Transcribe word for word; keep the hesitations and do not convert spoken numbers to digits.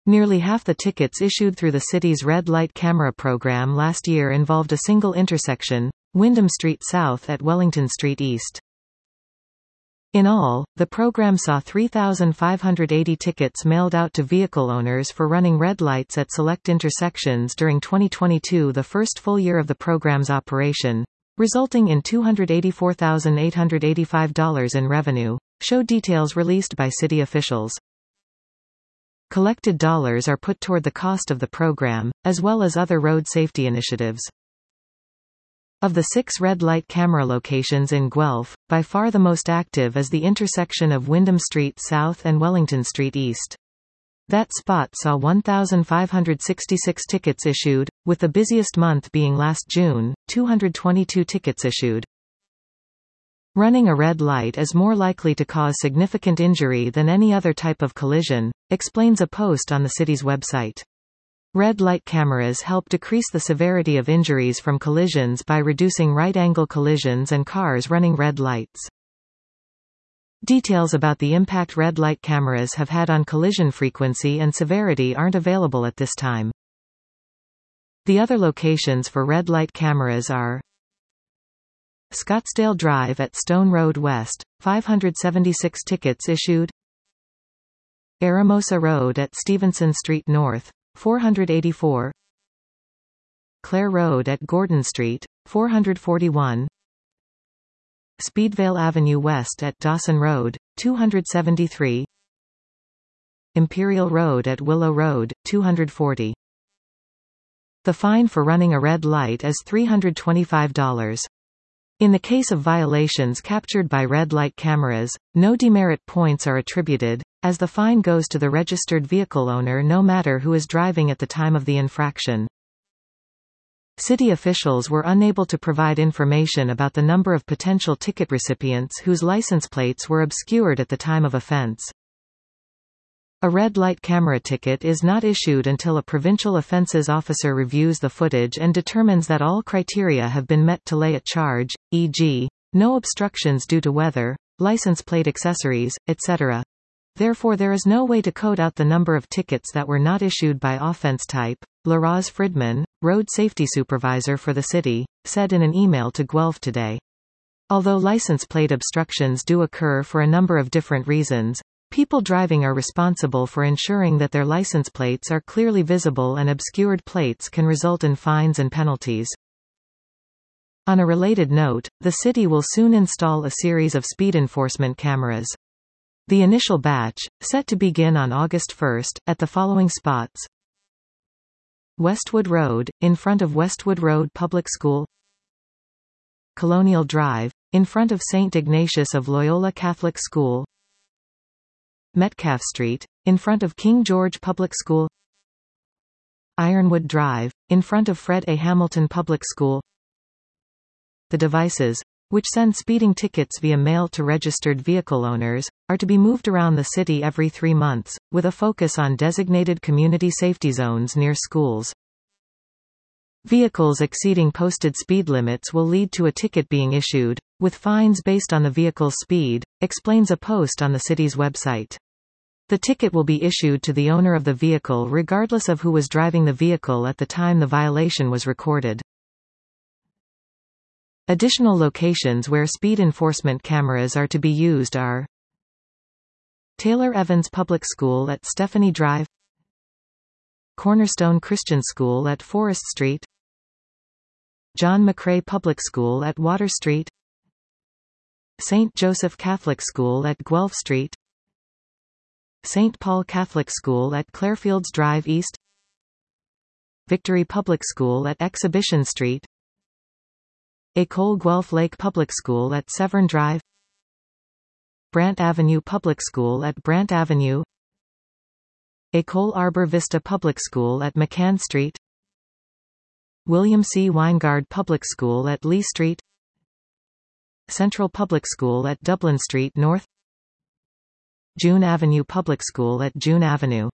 Nearly half the tickets issued through the city's red light camera program last year involved a single intersection, Wyndham Street South at Wellington Street East. In all, the program saw three thousand five hundred eighty tickets mailed out to vehicle owners for running red lights at select intersections during twenty twenty-two, the first full year of the program's operation, resulting in two hundred eighty-four thousand eight hundred eighty-five dollars in revenue, show details released by city officials. Collected dollars are put toward the cost of the program, as well as other road safety initiatives. Of the six red light camera locations in Guelph, by far the most active is the intersection of Wyndham Street South and Wellington Street East. That spot saw one thousand five hundred sixty-six tickets issued, with the busiest month being last June, two hundred twenty-two tickets issued. Running a red light is more likely to cause significant injury than any other type of collision, explains a post on the city's website. Red light cameras help decrease the severity of injuries from collisions by reducing right-angle collisions and cars running red lights. Details about the impact red light cameras have had on collision frequency and severity aren't available at this time. The other locations for red light cameras are Scottsdale Drive at Stone Road West, five hundred seventy-six tickets issued. Aramosa Road at Stevenson Street North, four hundred eighty-four. Clare Road at Gordon Street, four hundred forty-one. Speedvale Avenue West at Dawson Road, two hundred seventy-three. Imperial Road at Willow Road, two hundred forty. The fine for running a red light is three hundred twenty-five dollars. In the case of violations captured by red light cameras, no demerit points are attributed, as the fine goes to the registered vehicle owner no matter who is driving at the time of the infraction. City officials were unable to provide information about the number of potential ticket recipients whose license plates were obscured at the time of offense. A red light camera ticket is not issued until a provincial offences officer reviews the footage and determines that all criteria have been met to lay a charge, for example, no obstructions due to weather, license plate accessories, et cetera. Therefore there is no way to code out the number of tickets that were not issued by offence type, Laraz Friedman, road safety supervisor for the city, said in an email to Guelph Today. Although license plate obstructions do occur for a number of different reasons, people driving are responsible for ensuring that their license plates are clearly visible, and obscured plates can result in fines and penalties. On a related note, the city will soon install a series of speed enforcement cameras. The initial batch, set to begin on August first, at the following spots: Westwood Road, in front of Westwood Road Public School; Colonial Drive, in front of Saint Ignatius of Loyola Catholic School; Metcalf Street, in front of King George Public School; Ironwood Drive, in front of Fred A. Hamilton Public School. The devices, which send speeding tickets via mail to registered vehicle owners, are to be moved around the city every three months, with a focus on designated community safety zones near schools. Vehicles exceeding posted speed limits will lead to a ticket being issued, with fines based on the vehicle's speed, explains a post on the city's website. The ticket will be issued to the owner of the vehicle regardless of who was driving the vehicle at the time the violation was recorded. Additional locations where speed enforcement cameras are to be used are Taylor Evans Public School at Stephanie Drive, Cornerstone Christian School at Forest Street, John McCrae Public School at Water Street, Saint Joseph Catholic School at Guelph Street, Saint Paul Catholic School at Clarefields Drive East, Victory Public School at Exhibition Street, École Guelph Lake Public School at Severn Drive, Brant Avenue Public School at Brant Avenue, École Arbor Vista Public School at McCann Street, William C. Weingard Public School at Lee Street, Central Public School at Dublin Street North, June Avenue Public School at June Avenue.